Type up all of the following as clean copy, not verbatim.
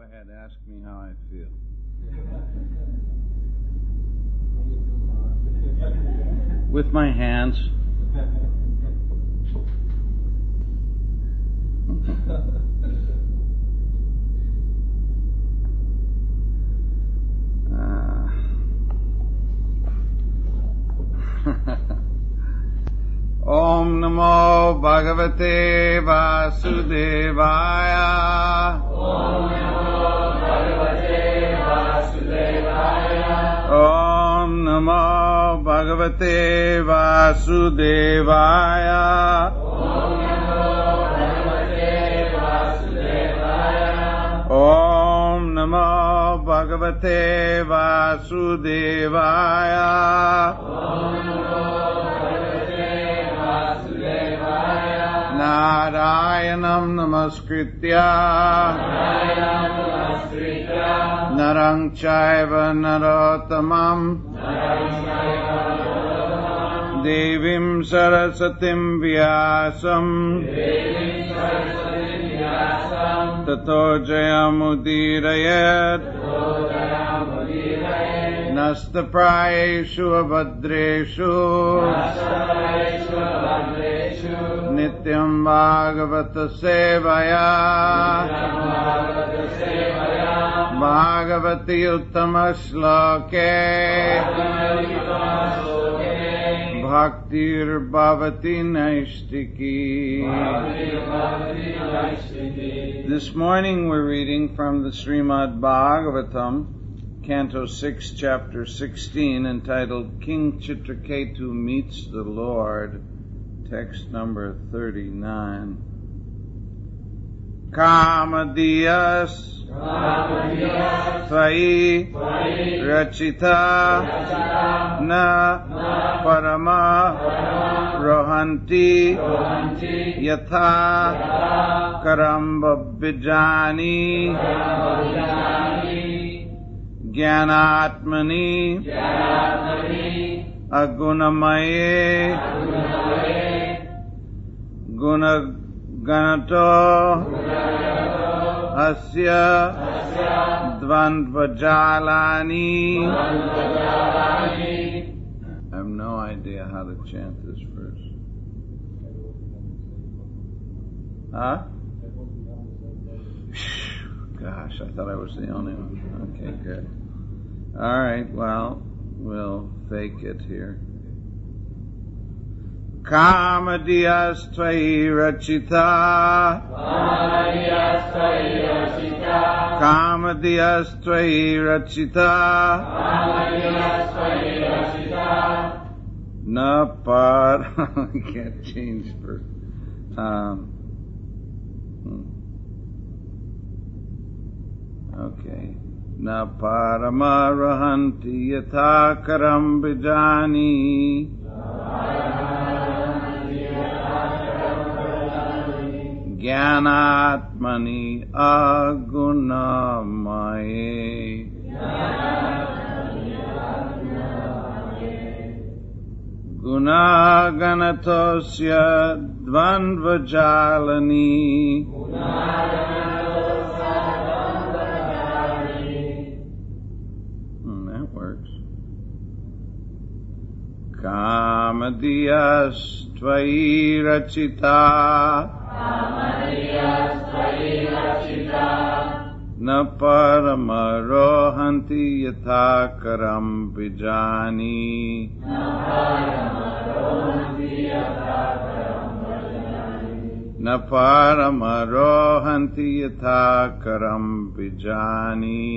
ahead, ask me how I feel. With my hands. Om Namo Bhagavate Vasudevaya. Om Namo Bhagavate Vasudevaya. Om Namo Bhagavate Vasudevaya. Om Namo Bhagavate Vasudevaya. Om Namo Bhagavate Vasudevaya. Om Namo Narayanam Namaskritya Narang Chaiva Narottamam Devim Sarasatim Vyasam Tato Jayamudirayat Nastaprayeshu Abhadreshu Nityam Bhagavata Sevaya Bhagavati Uttama Shloke Bhaktir Bhavati Naistiki. This morning we're reading from the Srimad Bhagavatam, Canto 6, Chapter 16, entitled King Chitraketu Meets the Lord. Text number 39. Kamadiyas Tvai Rachita Na Parama Rohanti Yatha Karamba Bijani Jnanatmani Agunamaye Gunaganato Asya Dvandvajalani. I have no idea how to chant this verse. Huh? Gosh, I thought I was the only one. Okay, good. All right, well, we'll fake it here. Kamadiyas Tvai Rachita Kamadiyas Tvai Rachita Napar I can't change for okay. Naparama Rahanti Yatha Karam Bijani Jnanatmani Agunamaye Gunaganatosya Dvandvajalani. That works. Kamadiyas Tvai Rachita Na paramarohanti yatha karam bijani. Na paramarohanti yatha karam bijani.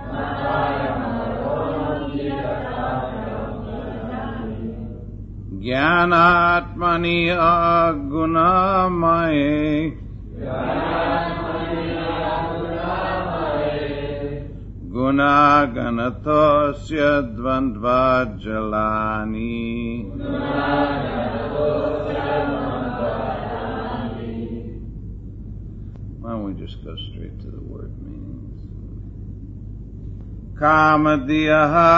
Jnanatmani agunamaye Gunaganatosya Dvandvajalani. Why don't we just go straight to the word meanings? Kamadiyaha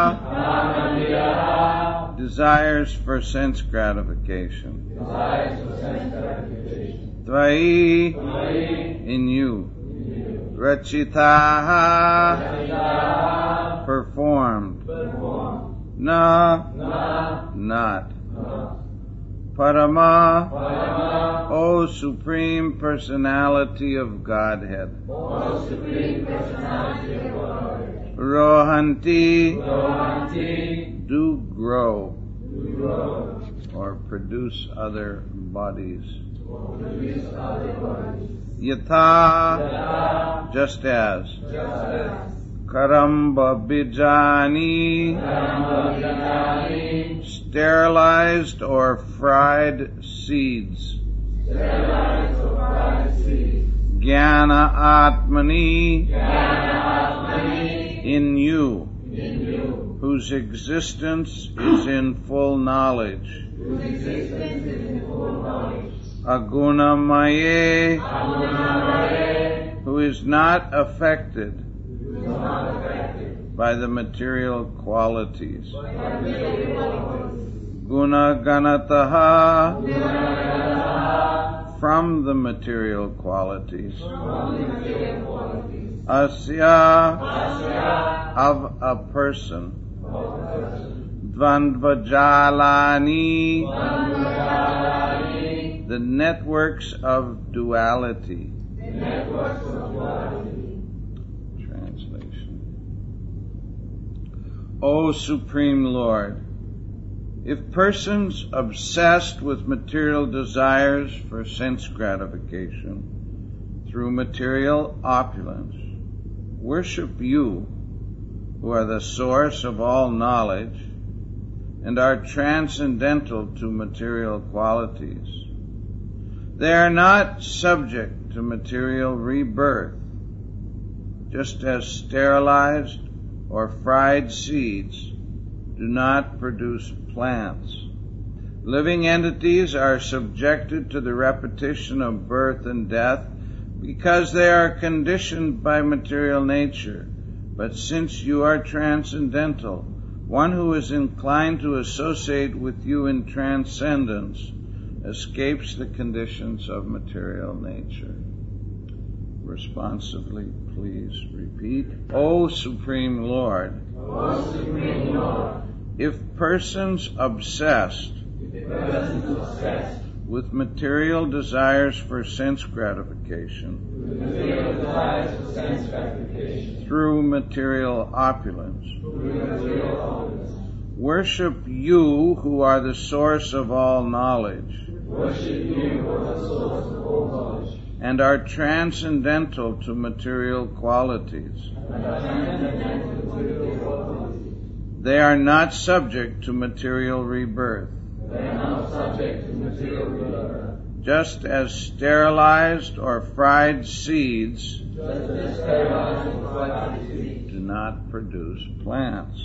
desires for sense gratification. Tvai in you. Rachitaha, performed. Na, not. Parama, O Supreme Personality of Godhead. Rohanti, do grow or produce other bodies. Yatha, just as. Karamba bijani, sterilized or fried seeds. Jnana Atmani, in you, whose existence is in full knowledge. Aguna Maye, who is not affected by the material qualities. Guna Ganataha, from the material qualities. Asya, of a person. Dvandvajalani, the networks of duality. Translation. O Supreme Lord, if persons obsessed with material desires for sense gratification through material opulence worship you, who are the source of all knowledge and are transcendental to material qualities, they are not subject to material rebirth, just as sterilized or fried seeds do not produce plants. Living entities are subjected to the repetition of birth and death because they are conditioned by material nature. But since you are transcendental, one who is inclined to associate with you in transcendence escapes the conditions of material nature. Responsively, please repeat. O Supreme Lord, if persons obsessed with material desires for sense gratification through material opulence worship you, who are the source of all knowledge and are transcendental to material qualities, they are not subject to material rebirth. Just as sterilized or fried seeds do not produce plants.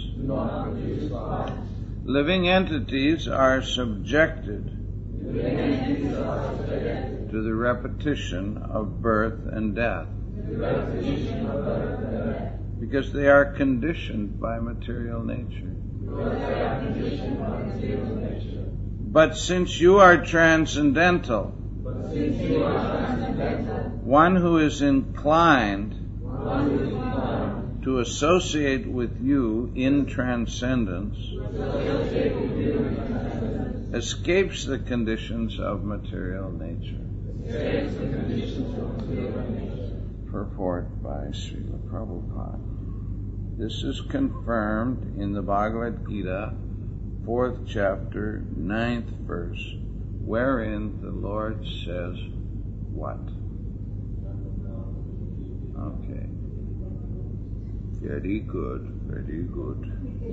Living entities are subjected to the repetition of birth and death because they are conditioned by material nature. But since you are transcendental, one who is inclined to associate with you in transcendence escapes the conditions of material nature. Purport by Srila Prabhupada. This is confirmed in the Bhagavad Gita, 4th chapter, 9th verse, wherein the Lord says what? Okay. Very good, very good.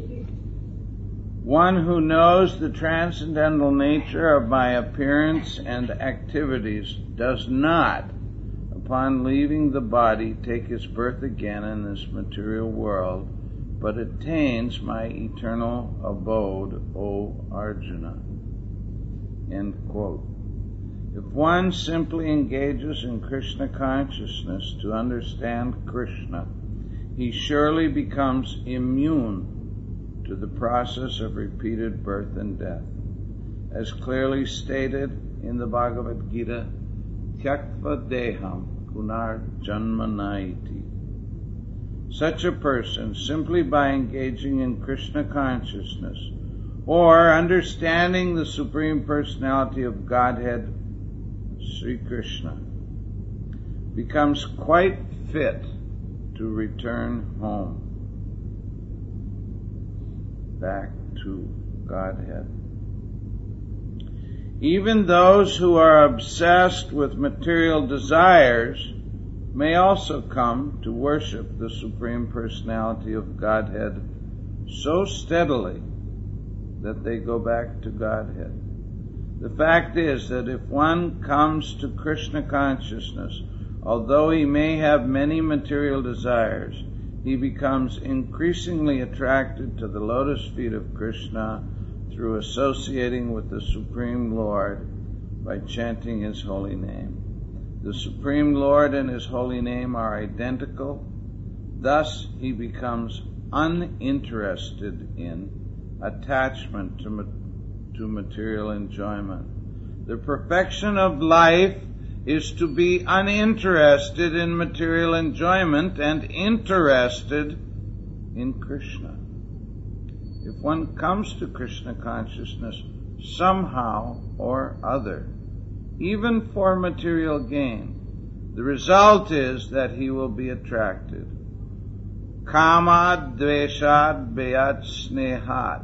One who knows the transcendental nature of my appearance and activities does not, upon leaving the body, take his birth again in this material world, but attains my eternal abode, O Arjuna. End quote. If one simply engages in Krishna consciousness to understand Krishna, he surely becomes immune to the process of repeated birth and death. As clearly stated in the Bhagavad Gita, Tyaktva deham punarjanmanaiti. Such a person, simply by engaging in Krishna consciousness or understanding the Supreme Personality of Godhead, Sri Krishna, becomes quite fit to return home, back to Godhead. Even those who are obsessed with material desires may also come to worship the Supreme Personality of Godhead so steadily that they go back to Godhead. The fact is that if one comes to Krishna consciousness, although he may have many material desires, he becomes increasingly attracted to the lotus feet of Krishna through associating with the Supreme Lord by chanting His holy name. The Supreme Lord and His holy name are identical. Thus, he becomes uninterested in attachment to material enjoyment. The perfection of life is to be uninterested in material enjoyment and interested in Krishna. If one comes to Krishna consciousness somehow or other, even for material gain, the result is that he will be attracted. Kamad dveshad beyat snehat.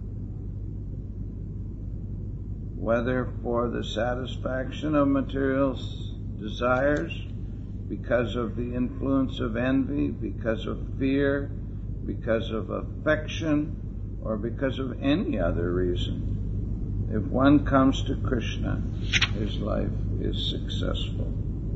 Whether for the satisfaction of material desires, because of the influence of envy, because of fear, because of affection, or because of any other reason. If one comes to Krishna, his life is successful.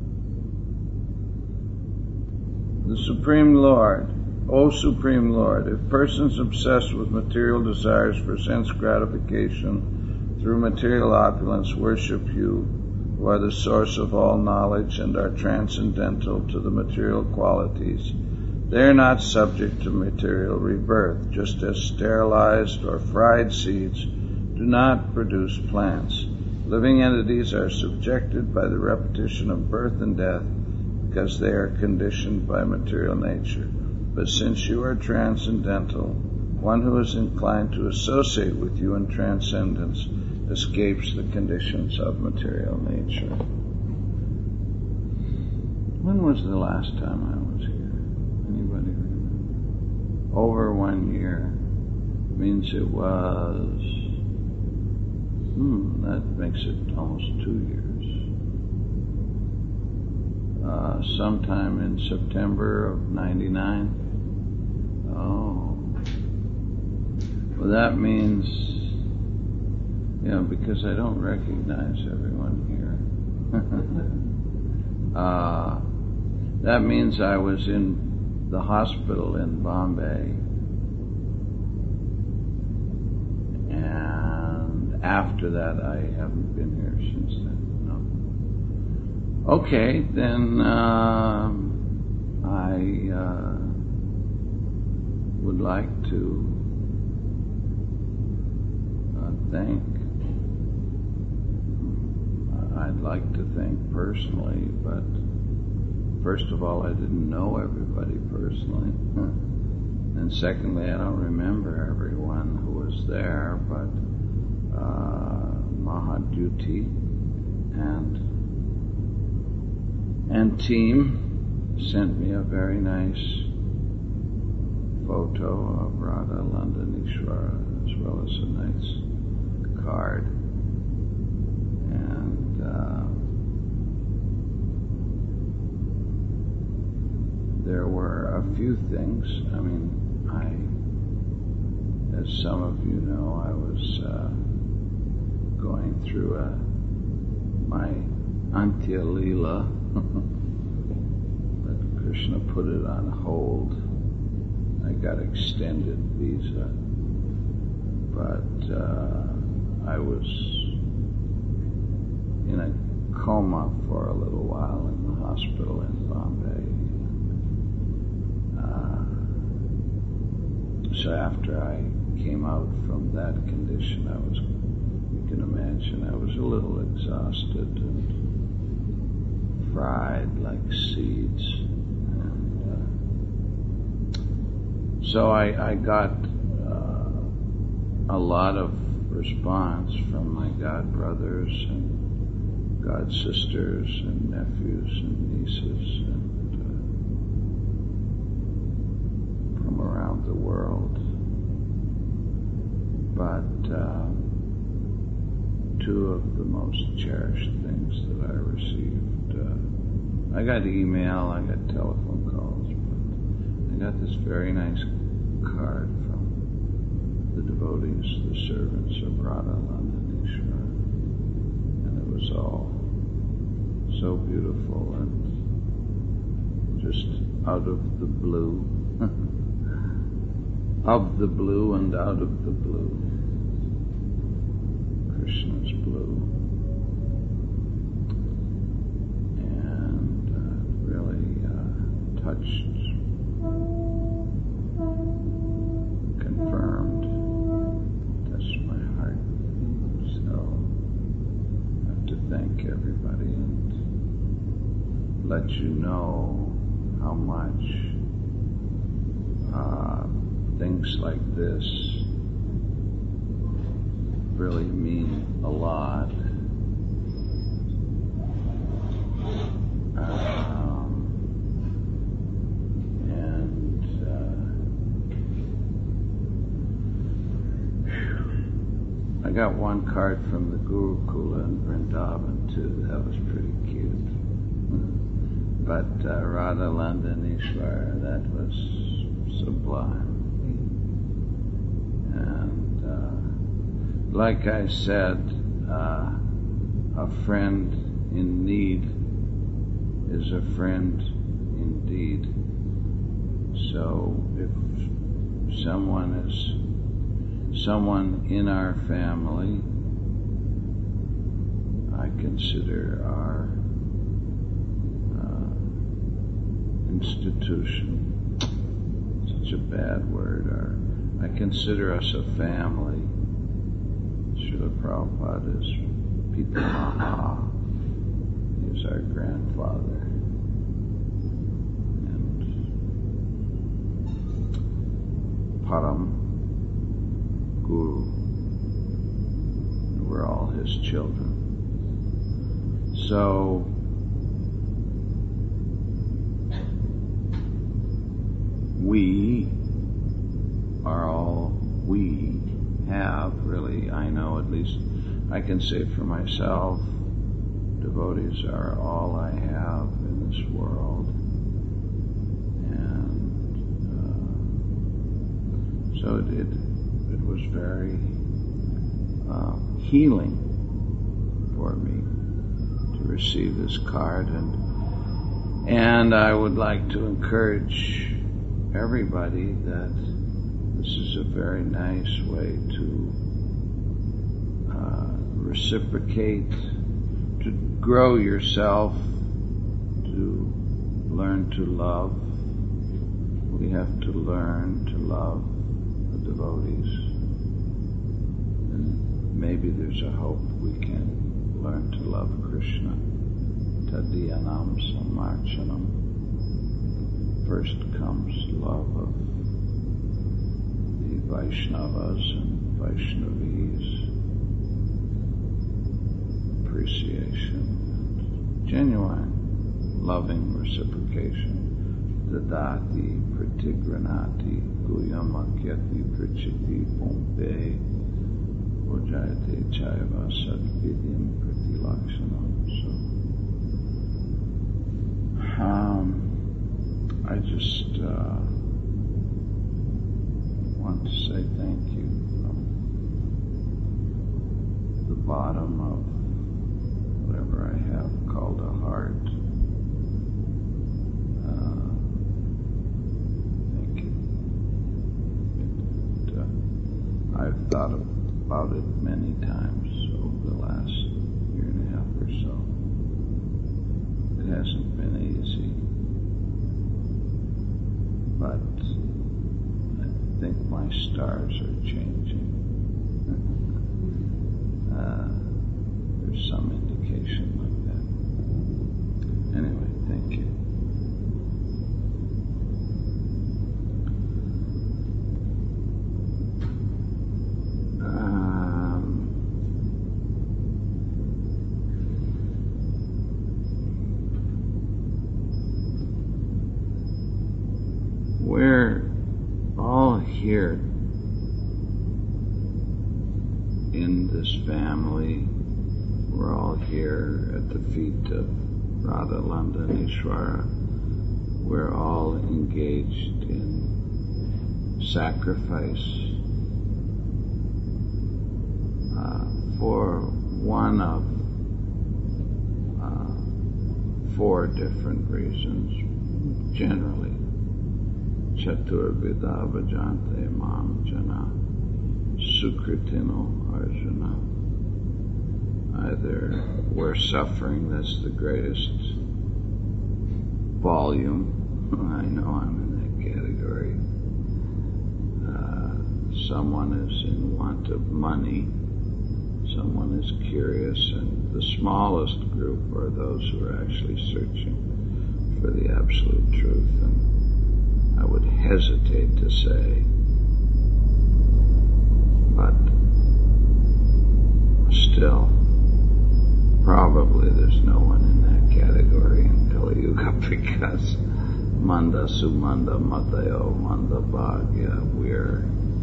The Supreme Lord, O Supreme Lord, if persons obsessed with material desires for sense gratification through material opulence worship you, who are the source of all knowledge and are transcendental to the material qualities, they are not subject to material rebirth, just as sterilized or fried seeds do not produce plants. Living entities are subjected by the repetition of birth and death because they are conditioned by material nature. But since you are transcendental, one who is inclined to associate with you in transcendence escapes the conditions of material nature. When was the last time I was here? Anybody remember? Over 1 year. Means it was... that makes it almost 2 years. Sometime in September of 99. Oh. Well, that means, because I don't recognize everyone here. That means I was in the hospital in Bombay. And after that, I haven't been here since then. No. Okay, then I would like to I'd like to thank personally, but first of all, I didn't know everybody personally. And secondly, I don't remember everyone who was there, but Mahaduti and team sent me a very nice photo of Radha Landanishwara, as well as a nice card. And there were a few things. I mean, as some of you know, I was going through my Antya Leela, but Krishna put it on hold. I got extended visa, but I was in a coma for a little while in the hospital in Bombay. So after I came out from that condition, you can imagine, I was a little exhausted and fried like seeds. And so I got a lot of response from my god brothers and god sisters and nephews and nieces and from around the world. But two of the most cherished things that I received, I got email, I got telephone calls, but I got this very nice card from the devotees, the servants of Radha Landanishwar, and it was all so beautiful and just out of the blue, of the blue and out of the blue, Krishna's blue, and really touched, confirmed, touched my heart. So I have to thank everybody and let you know how much things like this really mean a lot. I got one card from the Gurukula in Vrindavan too. That was pretty cute. But Radha Landanishwar, that was sublime. And like I said, a friend in need is a friend indeed. So if someone in our family, I consider our institution, such a bad word, I consider us a family. Srila Prabhupada is Pitamaha. He is our grandfather. And Param Guru. And we're all his children. So we are all we have, really. I know, at least I can say for myself, devotees are all I have in this world. And so it was very healing for me to receive this card, and I would like to encourage everybody that this is a very nice way to reciprocate, to grow yourself, to learn to love. We have to learn to love the devotees, and maybe there's a hope we can learn to love Krishna. Tadiyanam samarchanam. First comes love of the Vaishnavas and Vaishnavis, appreciation, genuine loving reciprocation. Dadati pratigranati guyamakyati prachiti pompe ojayate chaiva sadvidyam pratilakshanam. So, I just want to say thank you from the bottom of whatever I have called a heart. Thank you. I've thought about it many times over the last year and a half or so. It hasn't been easy. But I think my stars are changing. There's some indication like that. Anyway. here in this family. We're all here at the feet of Radha Ishwara. We're all engaged in sacrifice for one of 4 different reasons, generally. Chatur Vida Bhajante Mam Jana Sukritino Arjuna. Either we're suffering, that's the greatest volume. I know I'm in that category. Someone is in want of money. Someone is curious, and the smallest group are those who are actually searching for the absolute truth. And I would hesitate to say, but still, probably there's no one in that category in Kali Yuga, because Manda Sumanda Matayo Manda Bhagya, we're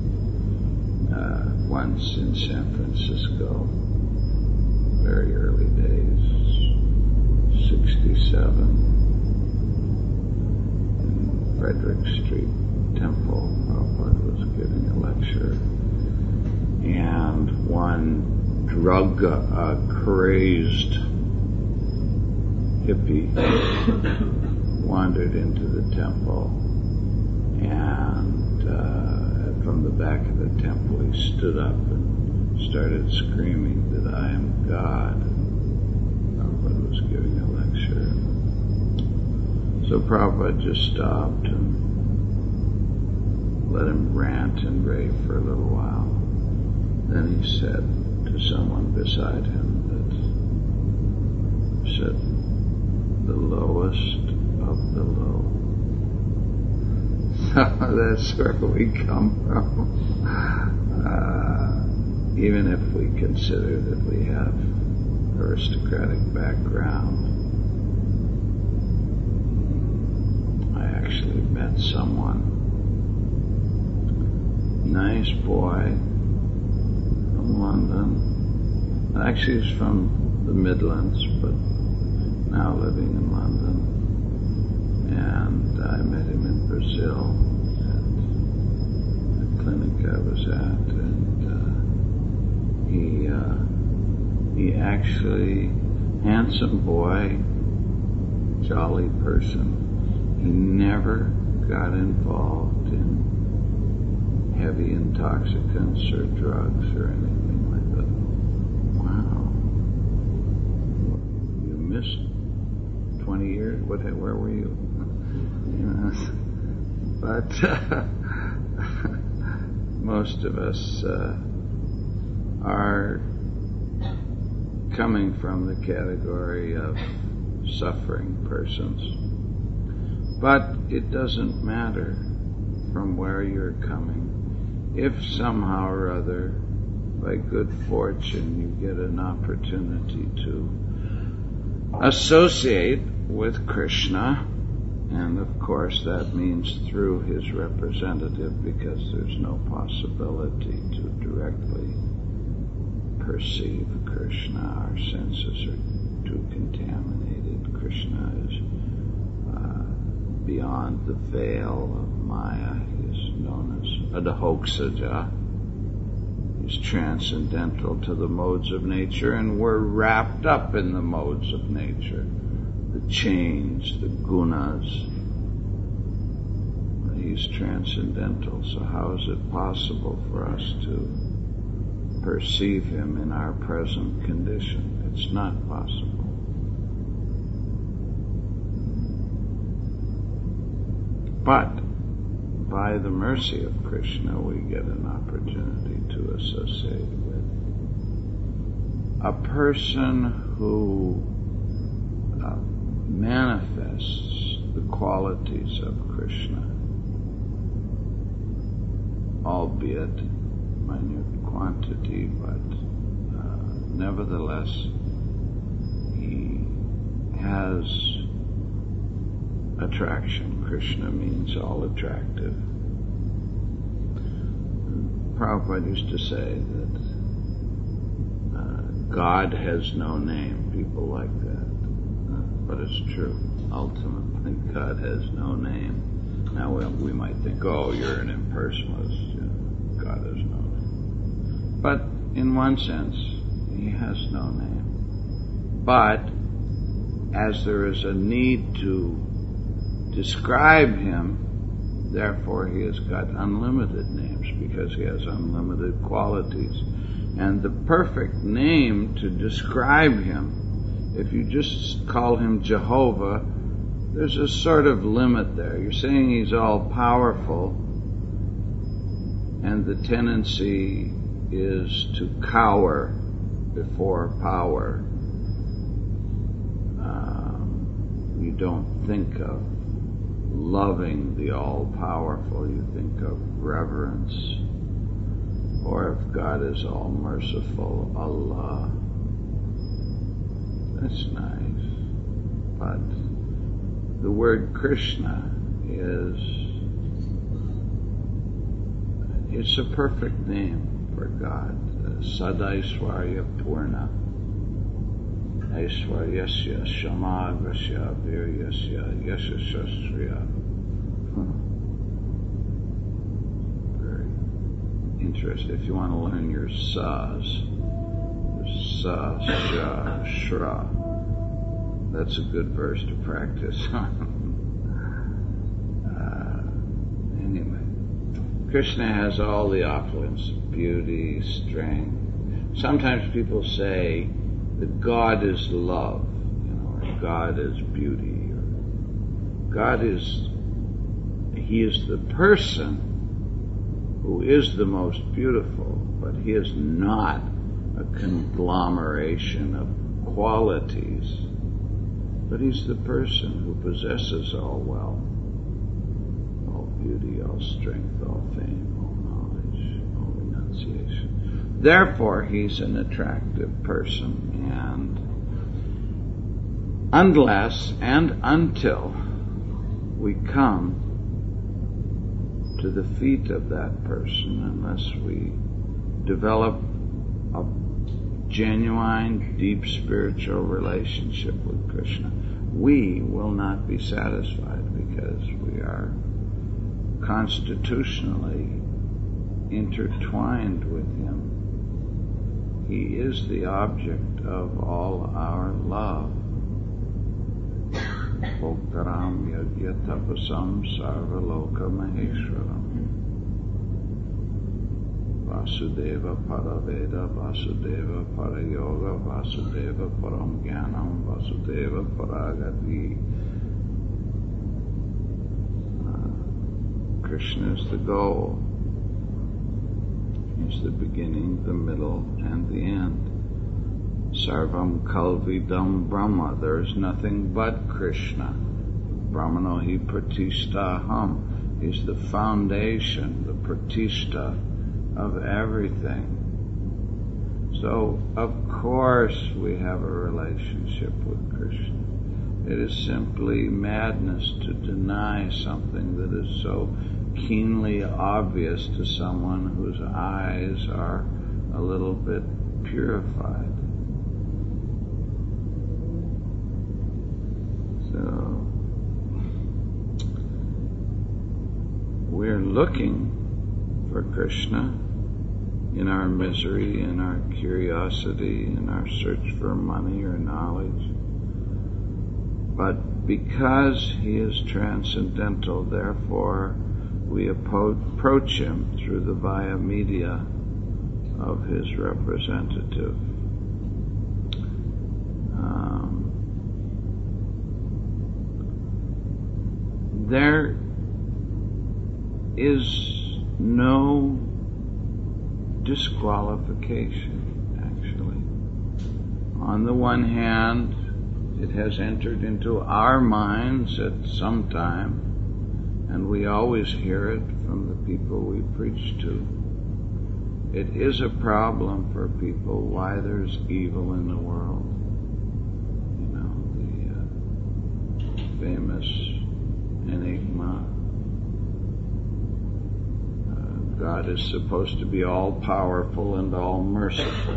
once in San Francisco, very early days, 67, in Frederick Street Temple. Prabhupada was giving a lecture, and one drug-crazed hippie wandered into the temple, and from the back of the temple he stood up and started screaming that I am God. Prabhupada was giving a lecture. So Prabhupada just stopped and let him rant and rave for a little while. Then he said to someone beside him that said, the lowest of the low. That's where we come from. Even if we consider that we have aristocratic background, I actually met someone, nice boy from London. Actually, he's from the Midlands, but now living in London. And I met him in Brazil at the clinic I was at, and he actually, handsome boy, jolly person. He never got involved in heavy intoxicants or drugs or anything like that. Wow. You missed 20 years? Where were you? But most of us are coming from the category of suffering persons. But it doesn't matter from where you're coming. If somehow or other, by good fortune, you get an opportunity to associate with Krishna, and of course that means through his representative, because there's no possibility to directly perceive Krishna. Our senses are too contaminated. Krishna is beyond the veil of Maya. He is known as Adahoksaja. He's transcendental to the modes of nature, and we're wrapped up in the modes of nature. The chains, the gunas. He's transcendental, so how is it possible for us to perceive him in our present condition? It's not possible. But by the mercy of Krishna, we get an opportunity to associate with a person who manifests the qualities of Krishna, albeit minute quantity, but nevertheless he has attraction. Krishna means all attractive. Prabhupada used to say that God has no name. People like that. But it's true. Ultimately, God has no name. Now we might think, oh, you're an impersonalist. God has no name. But in one sense, he has no name. But as there is a need to describe him, therefore he has got unlimited names because he has unlimited qualities. And the perfect name to describe him, if you just call him Jehovah, there's a sort of limit there. You're saying he's all powerful, and the tendency is to cower before power. You don't think of loving the all-powerful, you think of reverence. Or if God is all-merciful, Allah. That's nice. But the word Krishna it's a perfect name for God. Sadaishwarya Purna. Aishwaryasya Shamagrasya Viryasya Yashashastriya. Very interesting. If you want to learn your sas, sa, sha, shra, that's a good verse to practice on. Anyway, Krishna has all the opulence, beauty, strength. Sometimes people say that God is love, or God is beauty. He is the person who is the most beautiful, but he is not a conglomeration of qualities. But he's the person who possesses all wealth, all beauty, all strength, all fame, all knowledge, all renunciation. Therefore, he's an attractive person, and unless and until we come to the feet of that person, unless we develop a genuine, deep spiritual relationship with Krishna, we will not be satisfied because we are constitutionally intertwined with him. He is the object of all our love. Bhoktaram yagya tapasam sarvaloka maheshwaram. Vasudeva Paraveda, Vasudeva Parayoga, Vasudeva Param Jnanam, Vasudeva Paragati. Krishna is the goal. He's the beginning, the middle, and the end. Sarvam Kalvidam Brahma. There is nothing but Krishna. Brahmano hi pratishtaham. He's the foundation, the pratishta of everything. So, of course, we have a relationship with Krishna. It is simply madness to deny something that is so keenly obvious to someone whose eyes are a little bit purified. So, we're looking for Krishna in our misery, in our curiosity, in our search for money or knowledge. But because he is transcendental, therefore we approach him through the via media of his representative. There is no disqualification, actually. On the one hand, it has entered into our minds at some time, and we always hear it from the people we preach to. It is a problem for people why there's evil in the world. You know, the famous enigma. God is supposed to be all powerful and all merciful.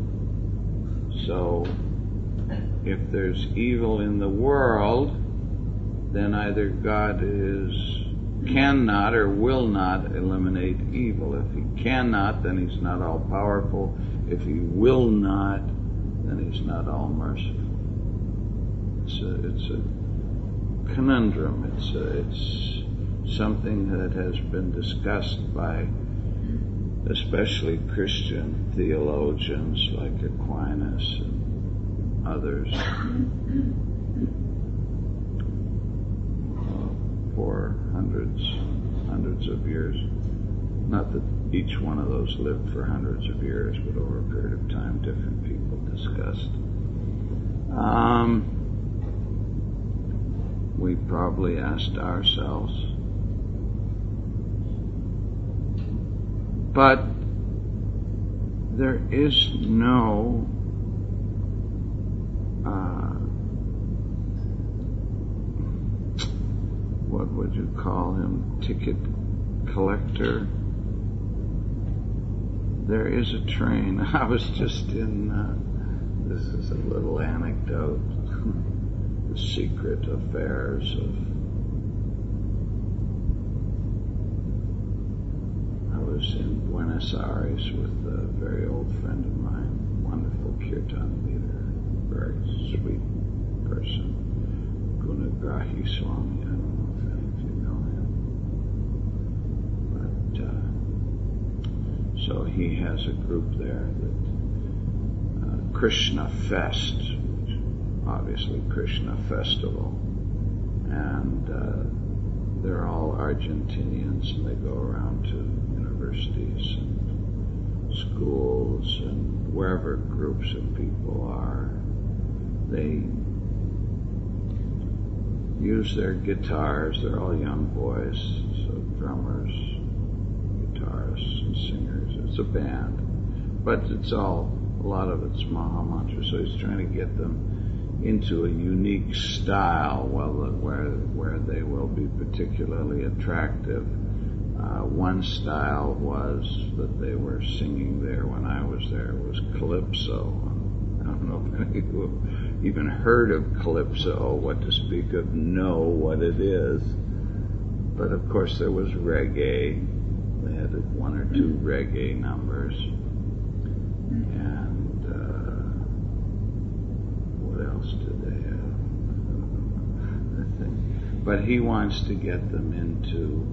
So, if there's evil in the world, then either God cannot or will not eliminate evil. If he cannot, then he's not all powerful. If he will not, then he's not all merciful. It's a conundrum. It's something that has been discussed by especially Christian theologians like Aquinas and others for hundreds of years. Not that each one of those lived for hundreds of years, but over a period of time different people discussed. We probably asked ourselves, but there is no what would you call him, ticket collector. There is a train. I was just in, this is a little anecdote, the secret affairs of, I was in Buenos Aires with a very old friend of mine, wonderful kirtan leader, very sweet person, Gunagrahi Swami. I don't know if any of you know him, but so he has a group there that Krishna Fest, obviously Krishna Festival, and they're all Argentinians, and they go around to universities and schools and wherever groups of people are. They use their guitars. They're all young boys, so drummers, guitarists, and singers. It's a band, but it's all, a lot of it's Maha Mantra. So he's trying to get them into a unique style, where they will be particularly attractive. One style was that they were singing there when I was there was Calypso. I don't know if any of you have even heard of Calypso, what to speak of know what it is. But of course there was reggae. They had one or two reggae numbers. And what else did they have? I think. But he wants to get them into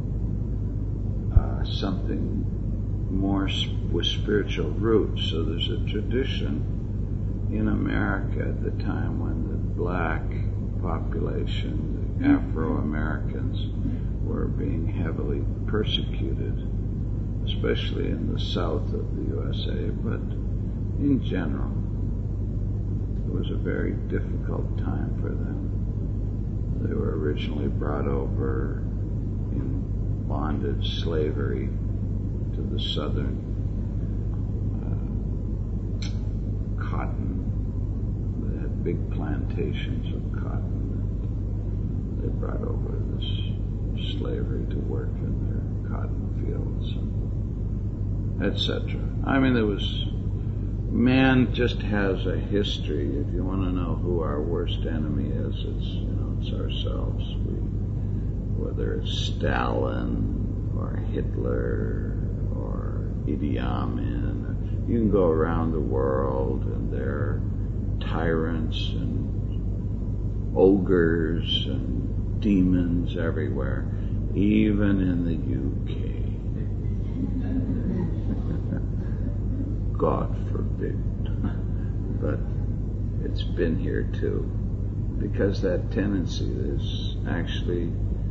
something more with spiritual roots. So there's a tradition in America at the time when the black population, the Afro-Americans, were being heavily persecuted, especially in the south of the USA, but in general. It was a very difficult time for them. They were originally brought over in bondage slavery to the southern cotton. They had big plantations of cotton. They brought over this slavery to work in their cotton fields, etc. I mean, man just has a history. If you want to know who our worst enemy is, it's ourselves. Whether it's Stalin or Hitler or Idi Amin, you can go around the world and there are tyrants and ogres and demons everywhere, even in the UK. God forbid. But it's been here too, because that tendency is actually,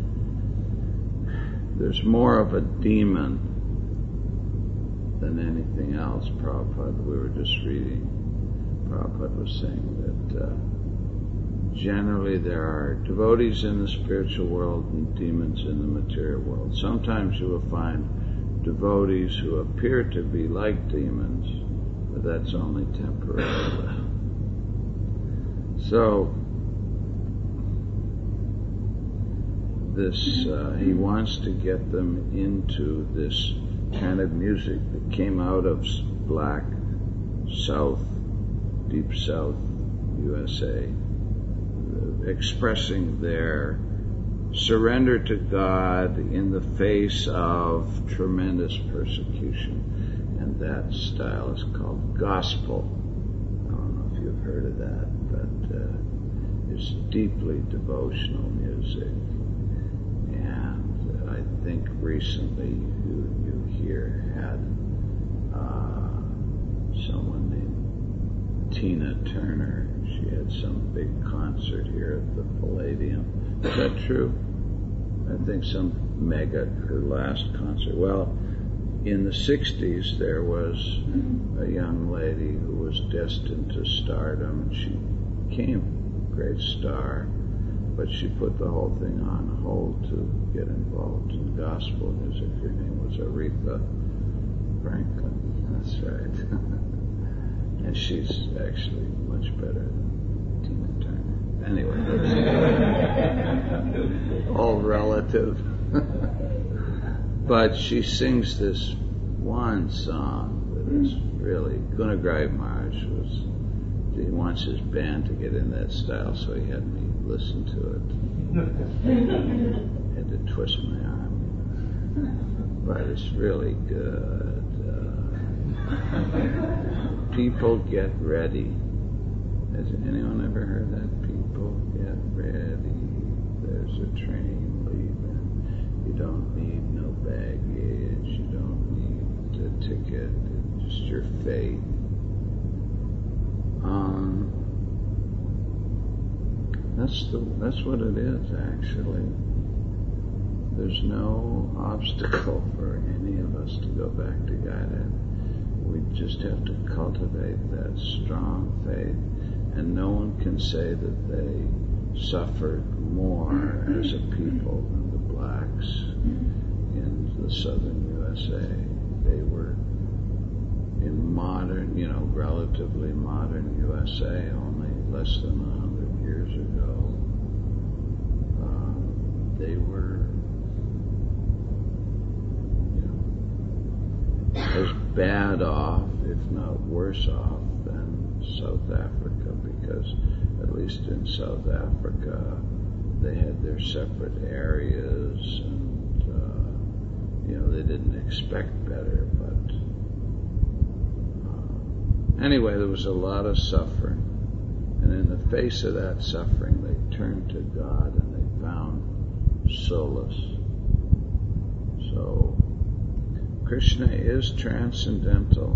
there's more of a demon than anything else. Prabhupada, we were just reading, Prabhupada was saying that generally there are devotees in the spiritual world and demons in the material world. Sometimes you will find devotees who appear to be like demons, but that's only temporarily. So, he wants to get them into this kind of music that came out of black South, deep South USA, expressing their surrender to God in the face of tremendous persecution. And that style is called gospel. I don't know if you've heard of that, but it's deeply devotional music. And I think recently you here had someone named Tina Turner. She had some big concert here at the Palladium. Is that true? I think some mega, her last concert. Well, in the 60s, there was a young lady who was destined to stardom. She became a great star, but she put the whole thing on hold to get involved in gospel music. Her name was Aretha Franklin. That's right. And she's actually much better than Tina Turner. Anyway, all relative. But she sings this one song that is really, Gunagrai Maharaj he wants his band to get in that style, so he had me listen to it. Had to twist my arm. But it's really good. People get ready. Has anyone ever heard that? People get ready. There's a train leaving. You don't need no baggage. You don't need a ticket. It's just your faith. That's what it is, actually. There's no obstacle for any of us to go back to God. We just have to cultivate that strong faith, and no one can say that they suffered more as a people than the blacks in the southern USA. They were in modern, relatively modern USA, only less than 100 years ago. They were, as bad off, if not worse off, than South Africa, because at least in South Africa they had their separate areas, and they didn't expect better, but anyway, there was a lot of suffering, and in the face of that suffering they turned to God and they found solace. So Krishna is transcendental,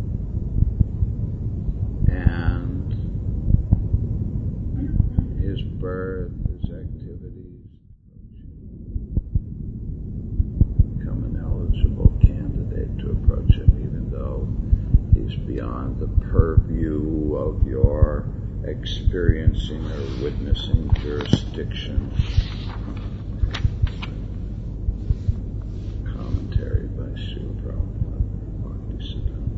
and his birth, his activities become an eligible candidate to approach him, even though he's beyond the purview of your experiencing or witnessing jurisdiction. Commentary by Srila Prabhupada, Bhaktisiddhanta.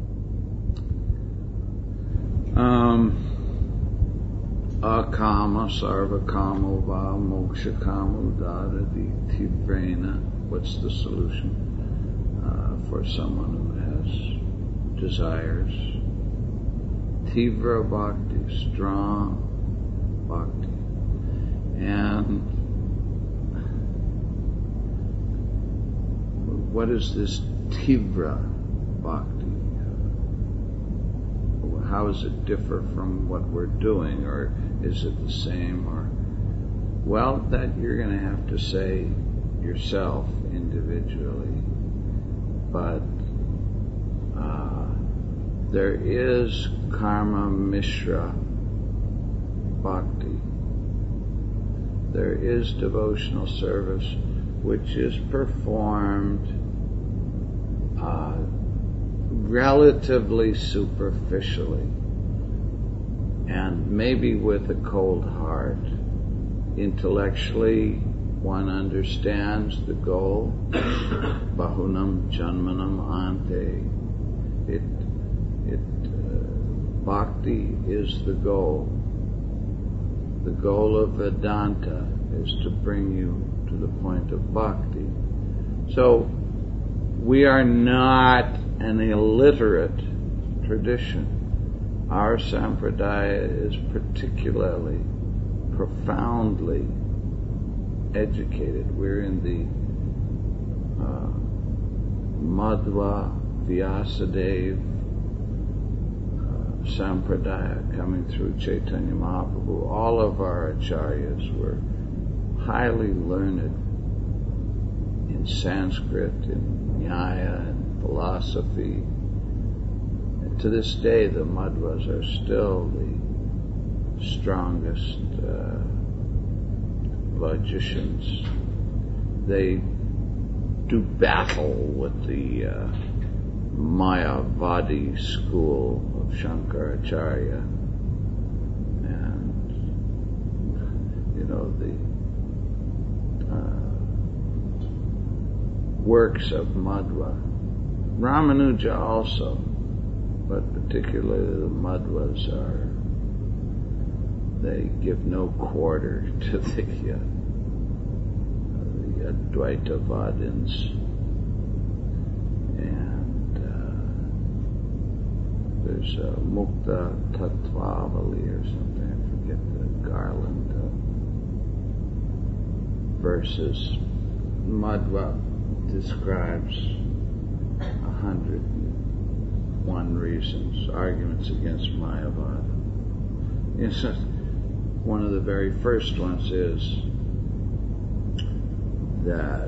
Akama sarva kamo va moksha kamo dadadi tivrena. What's the solution for someone who has desires? Tivra bhakti, strong bhakti. And what is this tivra bhakti? How does it differ from what we're doing, or is it the same? Or, well, that you're going to have to say yourself individually, but there is karma mishra bhakti. There is devotional service which is performed relatively superficially and maybe with a cold heart. Intellectually, one understands the goal. Bahunam janmanam ante. Bhakti is the goal. The goal of Vedanta is to bring you to the point of bhakti. So, we are not an illiterate tradition. Our Sampradaya is particularly, profoundly educated. We're in the Madhva Vyasadeva Sampradaya coming through Chaitanya Mahaprabhu. All of our acharyas were highly learned in Sanskrit, in Nyaya, and philosophy. And to this day, the Madhvas are still the strongest logicians. They do battle with the Mayavadi school of Shankaracharya, and the works of Madhva. Ramanuja also, but particularly the Madhvas they give no quarter to the Advaitavadins. And there's a Mukta Tattvavali or something, I forget the Garland verses. Madhva describes 101 reasons, arguments against Mayavada. Yes, one of the very first ones is that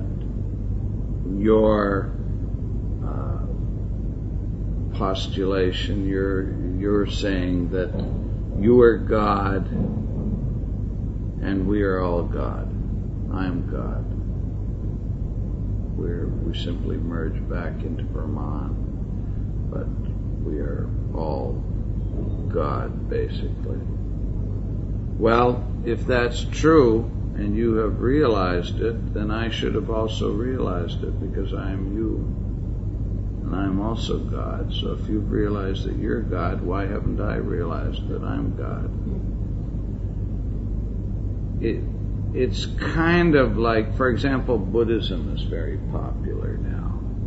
your postulation, you're saying that you are God and we are all God. I am God. We simply merge back into Brahman, but we are all God, basically. Well, if that's true, and you have realized it, then I should have also realized it, because I am you, and I am also God. So if you've realized that you're God, why haven't I realized that I'm God? It's kind of like, for example, Buddhism is very popular now.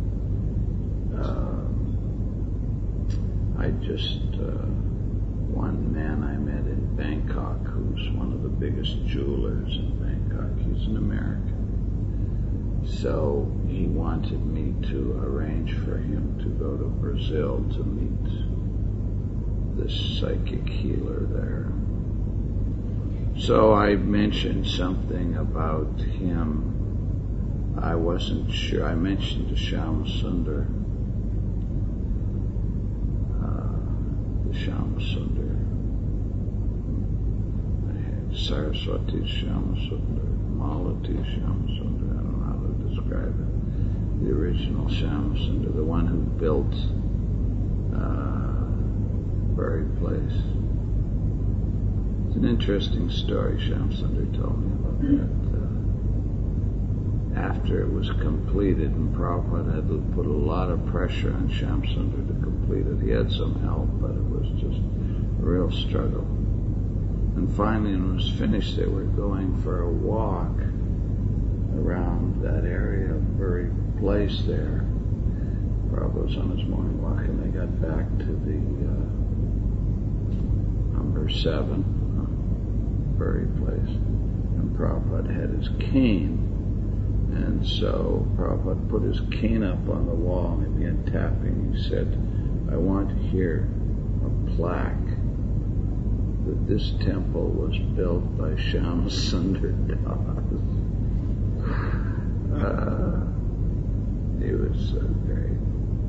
One man I met in Bangkok, who's one of the biggest jewelers in Bangkok, he's an American. So he wanted me to arrange for him to go to Brazil to meet this psychic healer there. So I mentioned something about him. I wasn't sure. I mentioned to Shyama Sundar, Saraswati Shyama Sundar, Malati Shyama Sundar, I don't know how to describe it. The original Shyama Sundar, the one who built Buried Place. It's an interesting story Shyama Sundar told me about that. After it was completed, and Prabhupada had to put a lot of pressure on Shyama Sundar to complete it. He had some help, but it was just a real struggle. And finally, when it was finished, they were going for a walk around that area of Buried Place there. Prabhupada was on his morning walk, and they got back to the number 7, Buried Place. And Prabhupada had his cane. And so Prabhupada put his cane up on the wall and he began tapping. He said, I want here a plaque that this temple was built by Shyama Sundar Das. He was so great.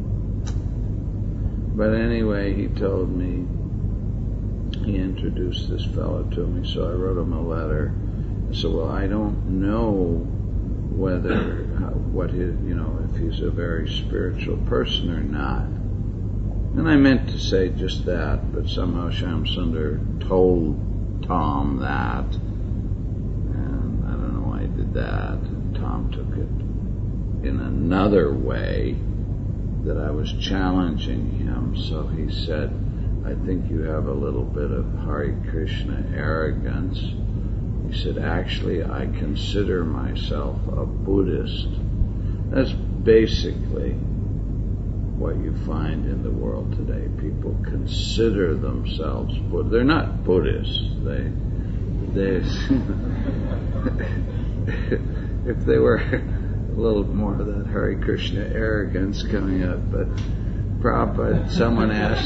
But anyway, he told me, he introduced this fellow to me, so I wrote him a letter. I said, well, I don't know whether, if he's a very spiritual person or not. And I meant to say just that, but somehow Shyama Sundar told Tom that, and I don't know why he did that. And Tom took it in another way, that I was challenging him. So he said, I think you have a little bit of Hare Krishna arrogance. He said, actually, I consider myself a Buddhist. That's basically what you find in the world today. People consider themselves Buddhists. They're not Buddhists. They if they were a little more of that Hare Krishna arrogance coming up, but Prabhupada, someone asked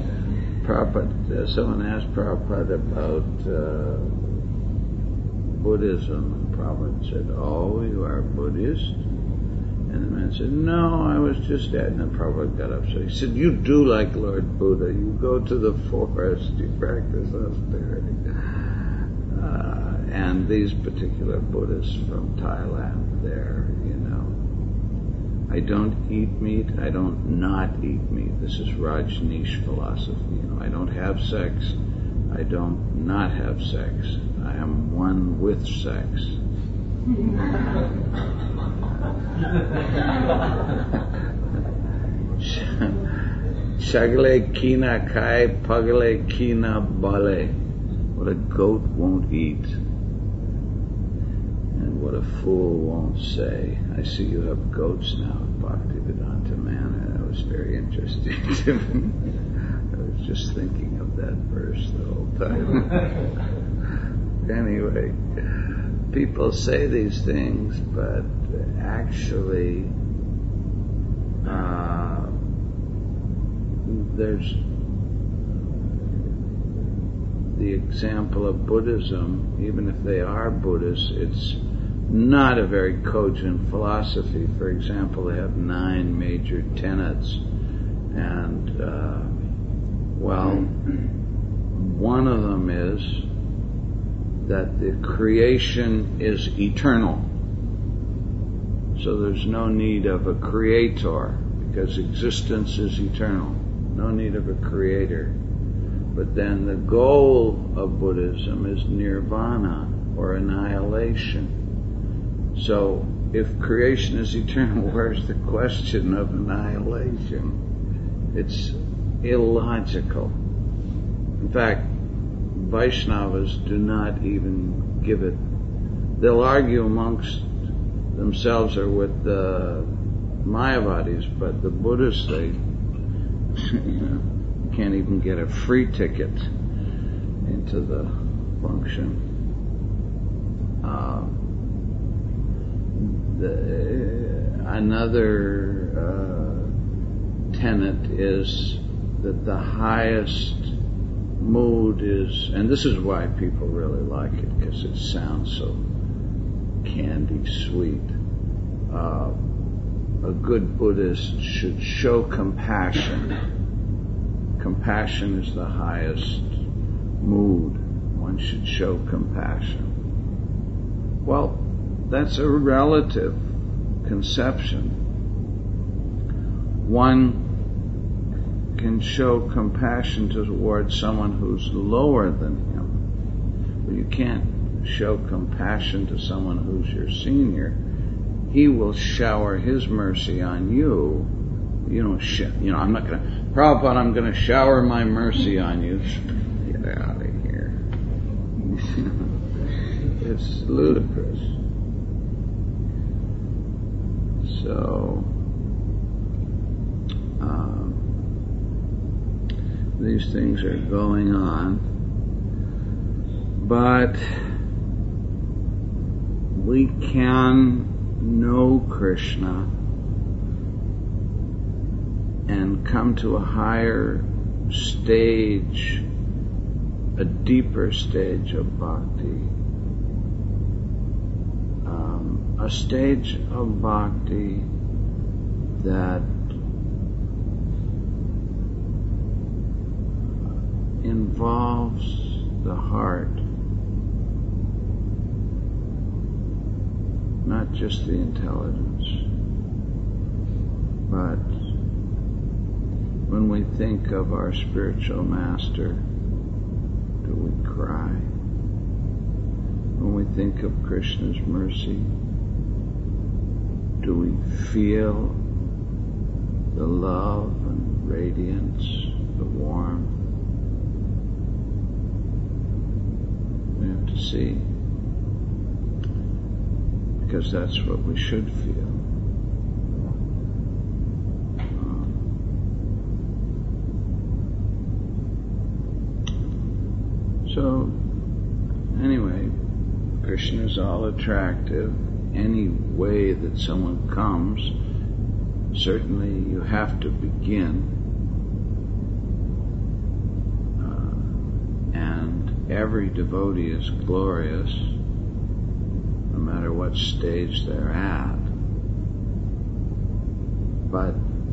Prabhupada about Buddhism, and Prabhupada said, "Oh, you are Buddhist?" And the man said, "No, I was just at," and then Prabhupada got up. So he said, "You do like Lord Buddha. You go to the forest, you practice austerity." And these particular Buddhists from Thailand, they're, I don't eat meat, I don't not eat meat. This is Rajneesh philosophy. I don't have sex, I don't not have sex. I am one with sex. Chagale kina kai, pagale kina bale. What a goat won't eat, and what a fool won't say. I see you have goats now at Bhaktivedanta Manor. That was very interesting to me. I was just thinking of that verse the whole time. Anyway, people say these things, but actually there's the example of Buddhism. Even if they are Buddhists, it's not a very cogent philosophy. For example, they have 9 major tenets, and one of them is that the creation is eternal. So there's no need of a creator, because existence is eternal. No need of a creator. But then the goal of Buddhism is nirvana, or annihilation. So if creation is eternal, where's the question of annihilation? It's illogical. In fact, Vaishnavas do not even give it. They'll argue amongst themselves or with the Mayavadis, but the Buddhists, they can't even get a free ticket into the function. Another tenet is that the highest mood is, and this is why people really like it, because it sounds so candy sweet. A good Buddhist should show compassion. Compassion is the highest mood. One should show compassion. Well, that's a relative conception. One can show compassion towards someone who's lower than him, but you can't show compassion to someone who's your senior. He will shower his mercy on you. I'm not going to, Prabhupada, I'm going to shower my mercy on you. Get out of here. It's ludicrous. So, these things are going on, but we can know Krishna and come to a higher stage, a deeper stage of bhakti, a stage of bhakti that involves the heart, not just the intelligence. But when we think of our spiritual master, do we cry? When we think of Krishna's mercy, do we feel the love and radiance, the warmth? We have to see, because that's what we should feel. So, anyway, Krishna is all attractive. Any way that someone comes, certainly you have to begin. And every devotee is glorious, no matter what stage they're at. But,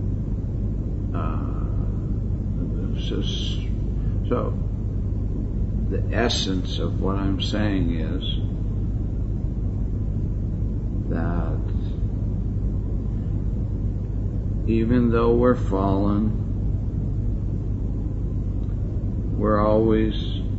so the essence of what I'm saying is that even though we're fallen, we're always,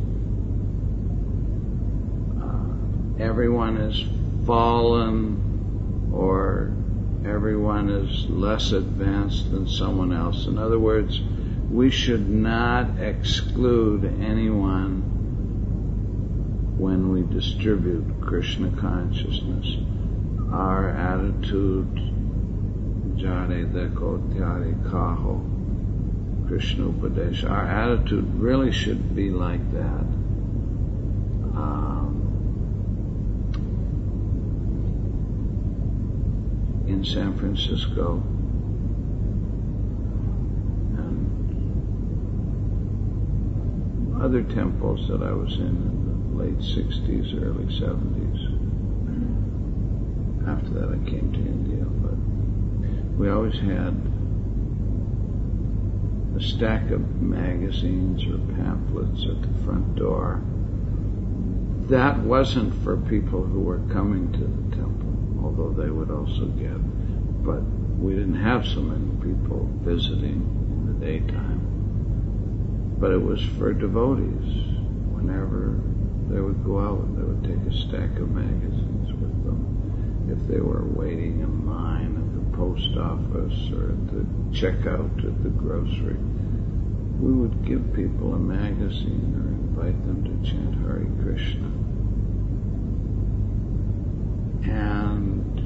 everyone is fallen, or everyone is less advanced than someone else. In other words, we should not exclude anyone when we distribute Krishna consciousness. Our attitude, Jare Deko Tyare Kaho, Krishna Upadesha, our attitude really should be like that. In San Francisco, and other temples that I was in the late 60s, early 70s. After that I came to India, but we always had a stack of magazines or pamphlets at the front door. That wasn't for people who were coming to the temple, although they would also get, but we didn't have so many people visiting in the daytime. But it was for devotees. Whenever they would go out, they would take a stack of magazines with them. If they were waiting in line at the post office or at the checkout at the grocery, we would give people a magazine or invite them to chant Hare Krishna. And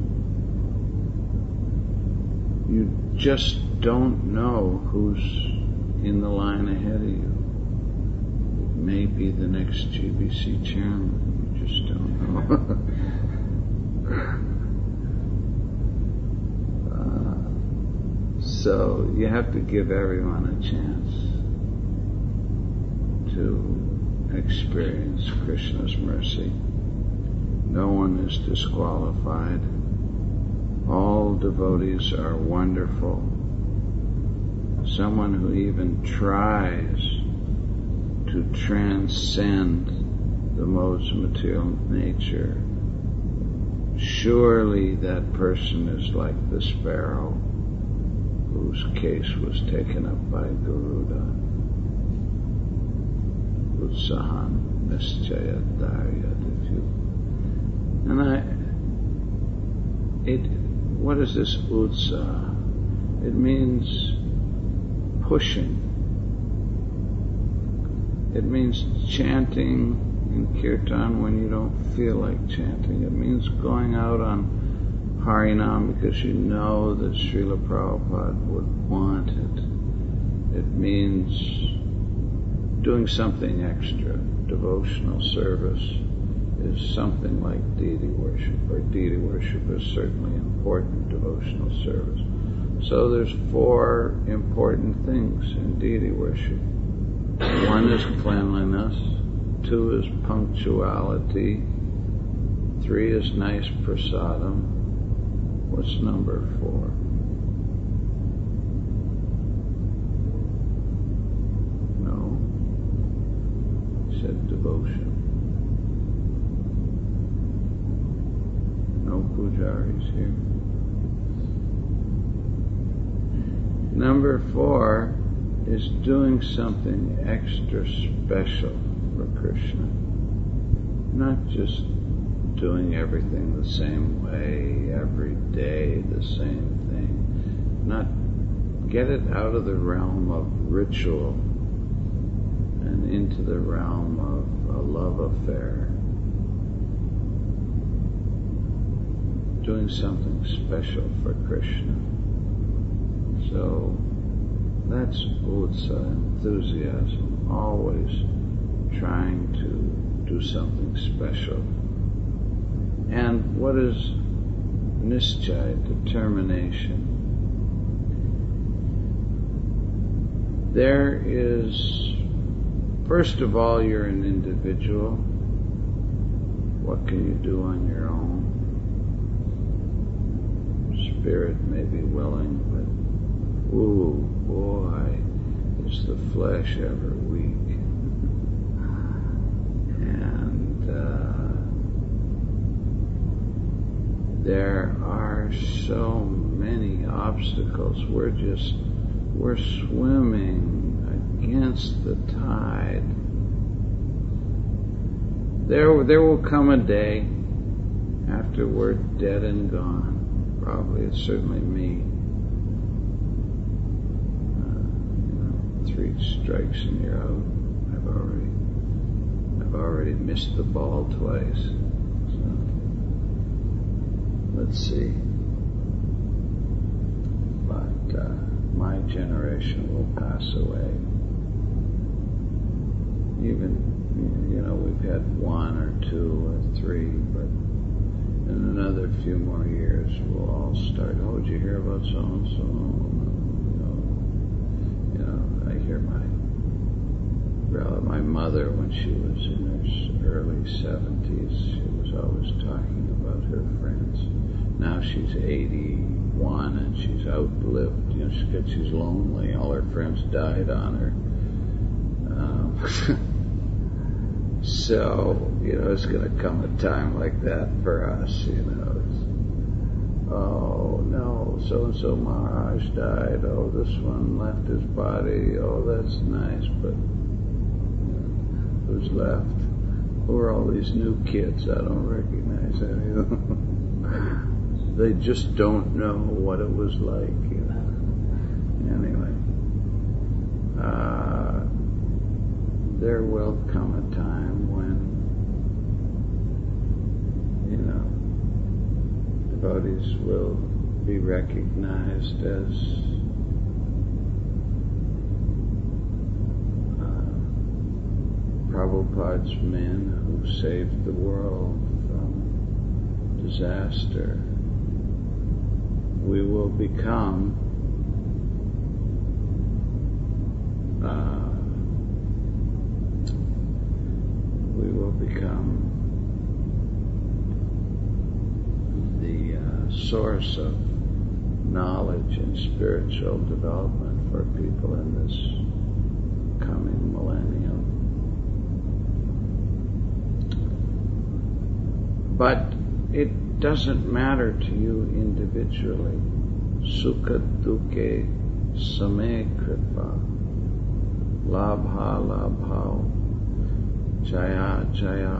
you just don't know who's in the line ahead of you. It may be the next GBC chairman. You just don't know. So you have to give everyone a chance to experience Krishna's mercy. No one is disqualified. All devotees are wonderful. Someone who even tries to transcend the modes of material nature, surely that person is like the sparrow whose case was taken up by Garuda. Utsahan Nischaya Daryat. What is this utsaha? It means pushing. It means chanting in kirtan when you don't feel like chanting. It means going out on Harinam because you know that Srila Prabhupada would want it. It means doing something extra. Devotional service is something like deity worship, or deity worship is certainly important devotional service. So there's 4 important things in deity worship. 1 is cleanliness, 2 is punctuality, 3 is nice prasadam. What's number 4? No. He said devotion. No pujaris here. Number 4 is doing something extra special for Krishna. Not just doing everything the same way, every day the same thing. Not get it out of the realm of ritual and into the realm of a love affair. Doing something special for Krishna. So that's utsa, enthusiasm, always trying to do something special. And what is nischay, determination? There is, first of all, you're an individual. What can you do on your own? Spirit may be willing, but ooh, boy, is the flesh ever weak. And there are so many obstacles. We're swimming against the tide. There will come a day after we're dead and gone. Probably it's certainly me. 3 strikes and you're out. I've already missed the ball twice. So let's see. But my generation will pass away. Even, we've had 1 or 2 or 3, but in another few more years we'll all start, oh, did you hear about so-and-so? I hear my mother, when she was in her early 70s, she was always talking about her friends. Now she's 81 and she's outlived, she's lonely. All her friends died on her. So, it's going to come a time like that for us, Oh, no, so-and-so Maharaj died. Oh, this one left his body. Oh, that's nice, but who's left? Who are all these new kids? I don't recognize any of them. They just don't know what it was like, Anyway, there will come a time when, devotees will be recognized as Prabhupada's men who saved the world from disaster. We will become the source of knowledge and spiritual development for people in this coming millennium. But it doesn't matter to you individually. Sukha dukkhe same kripa, labha labha, jaya jaya.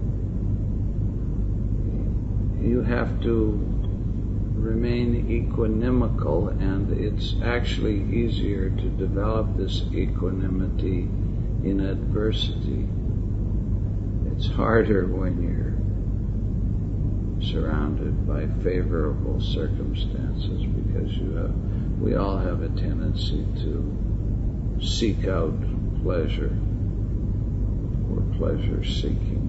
You have to remain equanimical, and it's actually easier to develop this equanimity in adversity. It's harder when you're surrounded by favorable circumstances, because we all have a tendency to seek out pleasure. We're pleasure seeking.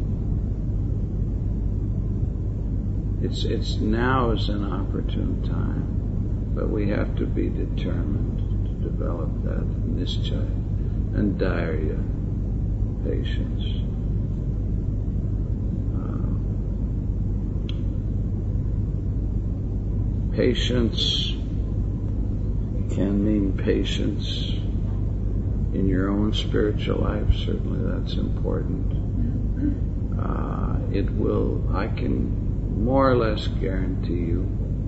It's now is an opportune time, but we have to be determined to develop that nischay and dhairya, patience. Patience can mean patience in your own spiritual life. Certainly that's important. I can more or less guarantee you,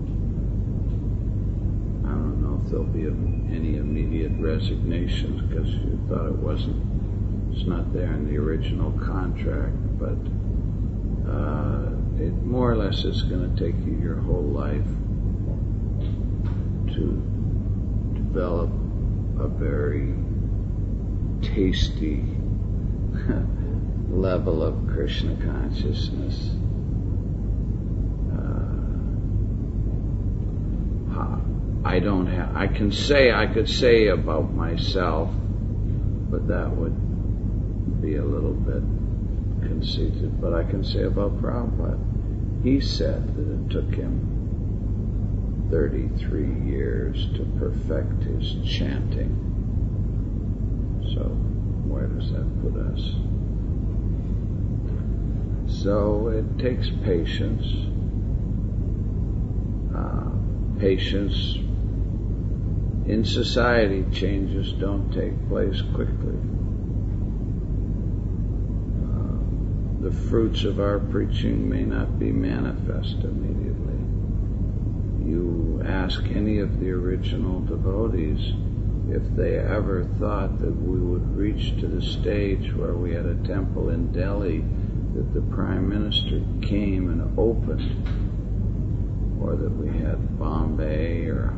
I don't know if there'll be any immediate resignations, because you thought it's not there in the original contract, but it more or less is going to take you your whole life to develop a very tasty level of Krishna consciousness. I could say about myself, but that would be a little bit conceited, but I can say about Prabhupada, he said that it took him 33 years to perfect his chanting. So where does that put us? So it takes patience. Patience in society, changes don't take place quickly. The fruits of our preaching may not be manifest immediately. You ask any of the original devotees if they ever thought that we would reach to the stage where we had a temple in Delhi that the Prime Minister came and opened, or that we had Bombay or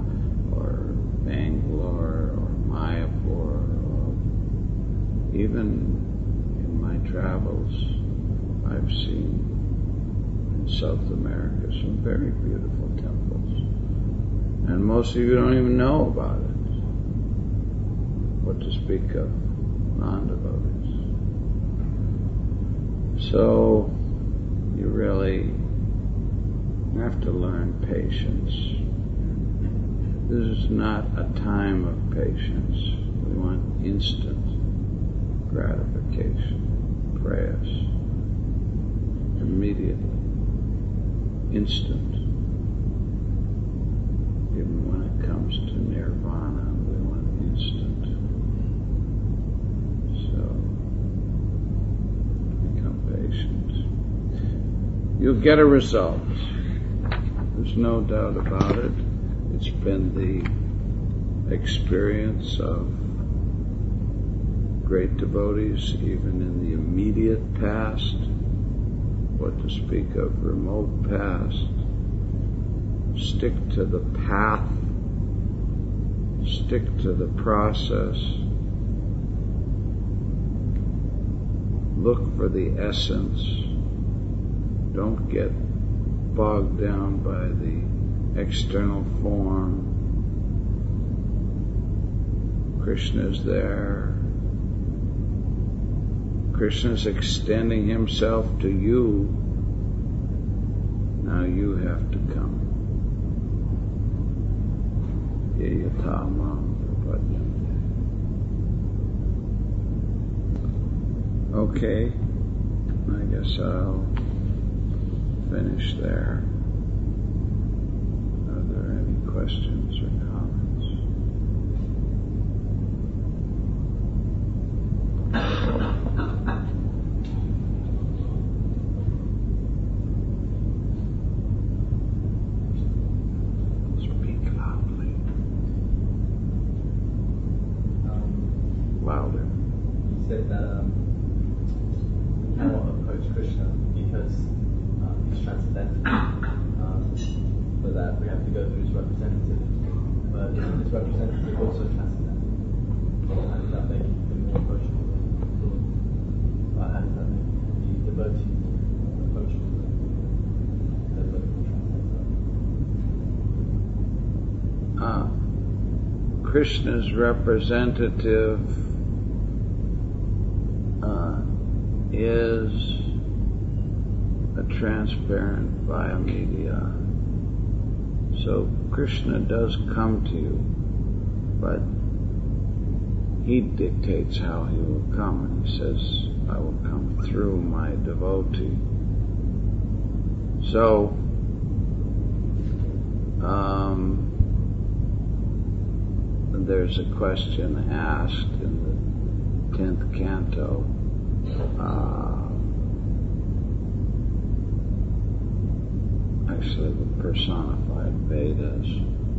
Bangalore or Mayapur, or even in my travels I've seen in South America some very beautiful temples, and most of you don't even know about it, what to speak of non-devotees. So you really have to learn patience. This is not a time of patience. We want instant gratification, prayers, immediately, instant. Even when it comes to nirvana, we want instant. So, become patient. You'll get a result. There's no doubt about it. It's been the experience of great devotees, even in the immediate past, what to speak of remote past. Stick to the path, stick to the process, look for the essence, don't get bogged down by the external form. Krishna is there. Krishna is extending himself to you. Now you have to come. Okay, I guess I'll finish there. Are there any questions or comments? Speak loudly. Louder. You said that we cannot approach Krishna because he's transcendental. For that we have to go through his representative. But isn't his representative also transcendental? How does that make him more approachable? How does that make the devotee approachable? Krishna's representative is a transparent via media. So Krishna does come to you, but he dictates how he will come, and he says, I will come through my devotee. So, there's a question asked in the 10th canto. Actually, the personified Vedas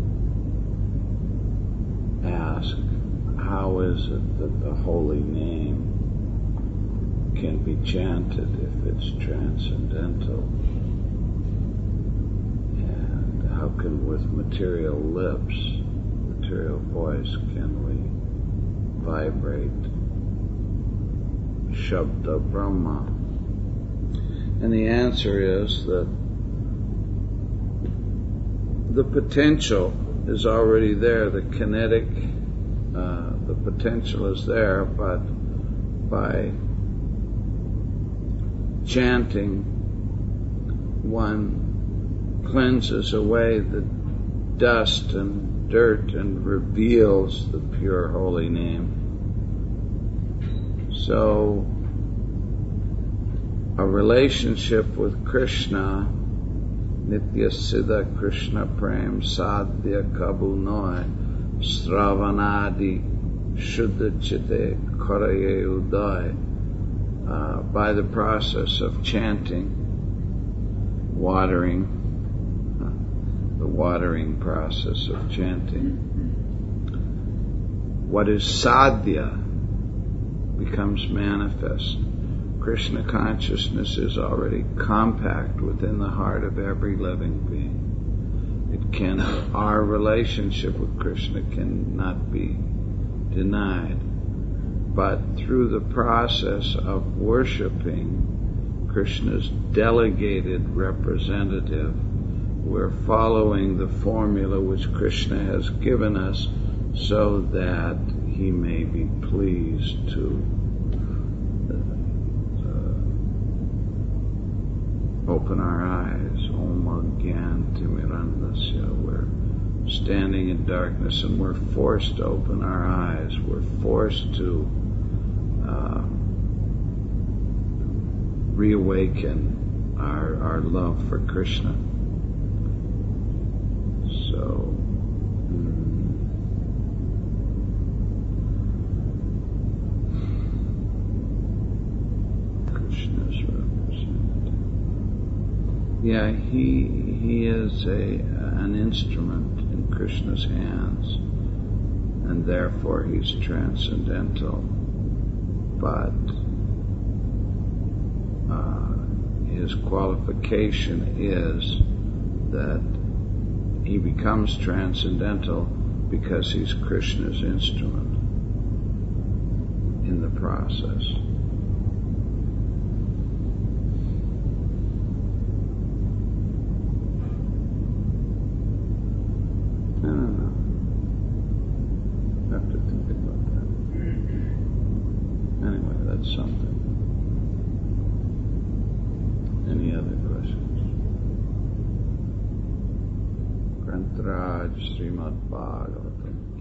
ask, how is it that the holy name can be chanted if it's transcendental? And how can, with material lips, material voice, can we vibrate Shabda Brahma? And the answer is that the potential is already there, the kinetic, the potential is there, but by chanting, one cleanses away the dust and dirt and reveals the pure holy name. So, a relationship with Krishna, Nitya Siddha Krishna Prem Sadhya Kabunoi Sravanadi Shuddha Chitte Karaye Uday, by the process of chanting, watering, the watering process of chanting. What is sadhya becomes manifest. Krishna consciousness is already compact within the heart of every living being. Our relationship with Krishna cannot be denied. But through the process of worshiping Krishna's delegated representative, we're following the formula which Krishna has given us so that he may be pleased to open our eyes. Om Agyantimirandasya. We're standing in darkness and we're forced to open our eyes. We're forced to reawaken our love for Krishna. So, Krishna's representative. Yeah, he is an instrument in Krishna's hands, and therefore he's transcendental. But his qualification is that he becomes transcendental because he's Krishna's instrument in the process. I don't know. I have to think about that. Anyway, that's something. Any other questions? Grantaraj Srimad Bhagavatam.